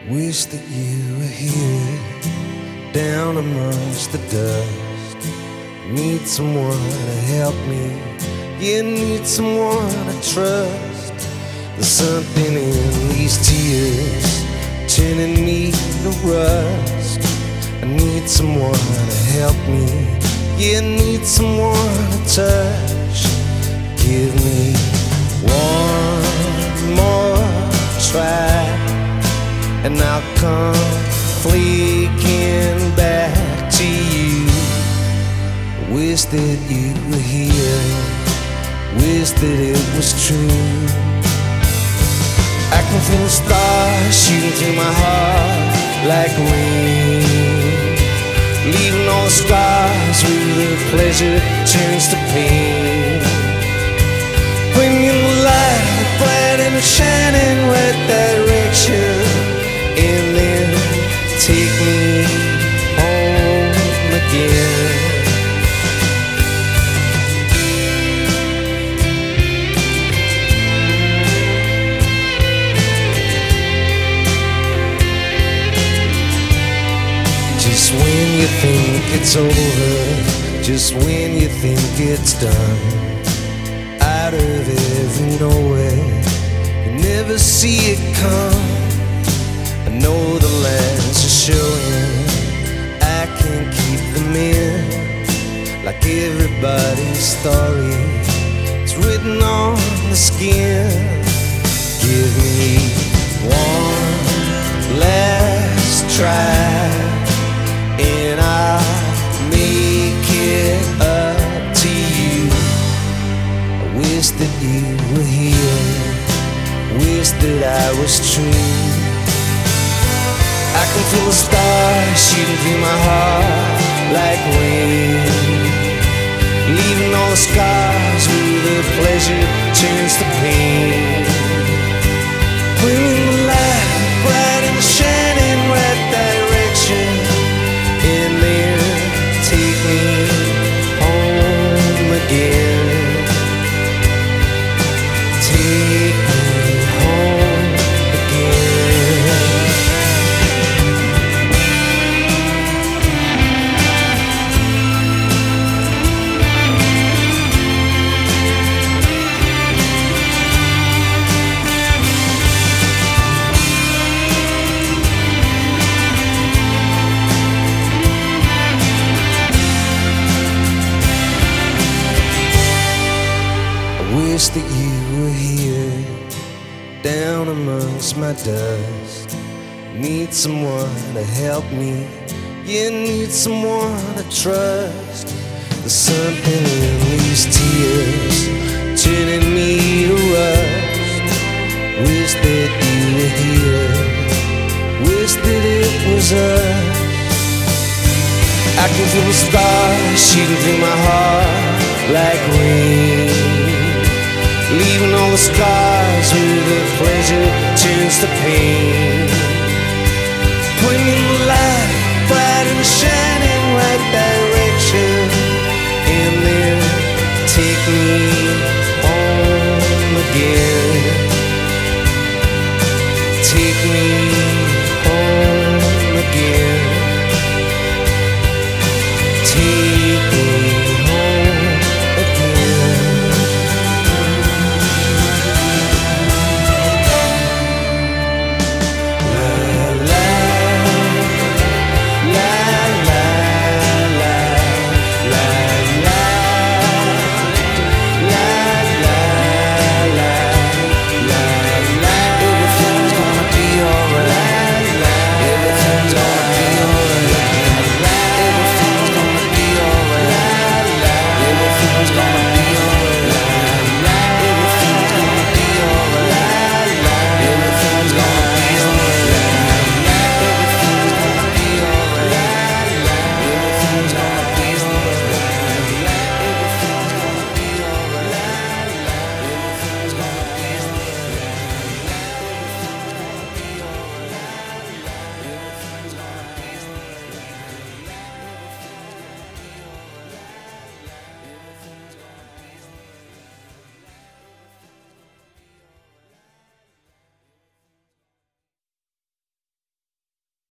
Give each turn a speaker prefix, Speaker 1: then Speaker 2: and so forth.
Speaker 1: Wish that you were here, down amongst the dust. Need someone to help me, yeah, need someone to trust. There's something in these tears, turning me to rust. I need someone to help me, yeah, need someone to touch. Give me one more try, and I'll come fleeking back to you. Wish that you were here, wish that it was true. I can feel the stars shooting through my heart like rain, leaving all the scars where the pleasure turns to pain. Bring in the light, bright and shining right direction, and then take me home again. Just when you think it's over, just when you think it's done, out of every nowhere, you never see it come. I know the lands are showing, I can't keep them in. Like everybody's story, it's written on the skin. Give me one last try, and I'll make it up to you. I wish that you were here, wish that I was true. I can feel the stars shooting through my heart like rain, leaving all the scars where the pleasure turns to pain. Bringing the light, bright and shining right direction, and then take me home again. Take me home again. Wish that you were here, down amongst my dust. Need someone to help me, you need someone to trust. There's something in these tears, turning me to rust. Wish that you were here, wish that it was us. I can feel the stars shooting through my heart like rain, leaving all the scars